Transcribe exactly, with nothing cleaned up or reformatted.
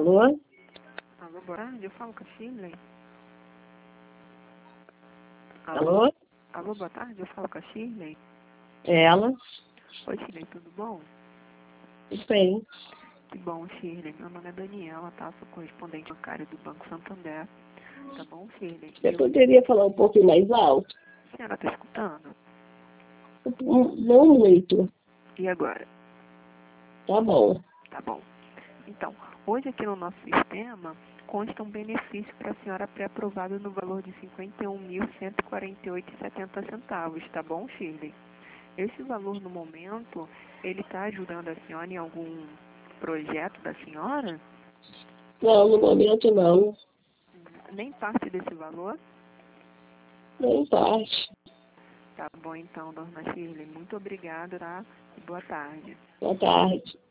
Alô? Alô, boa tarde, eu falo com a Shirley. Alô? Alô, boa tarde, eu falo com a Shirley. É ela? Oi, Shirley, tudo bom? Tudo bem. Que bom, Shirley. Meu nome é Daniela, tá? Sou correspondente bancário do Banco Santander. Tá bom, Shirley? Você Eu... poderia falar um pouquinho mais alto? A senhora tá escutando? Não não muito. E agora? Tá bom. Tá bom. Então, hoje aqui no nosso sistema consta um benefício para a senhora pré-aprovado no valor de cinquenta e um mil cento e quarenta e oito reais e setenta centavos, tá bom, Shirley? Esse valor, no momento, ele está ajudando a senhora em algum projeto da senhora? Não, no momento não. Nem parte desse valor? Nem parte. Tá bom, então, dona Shirley. Muito obrigada, tá? E boa tarde. Boa tarde.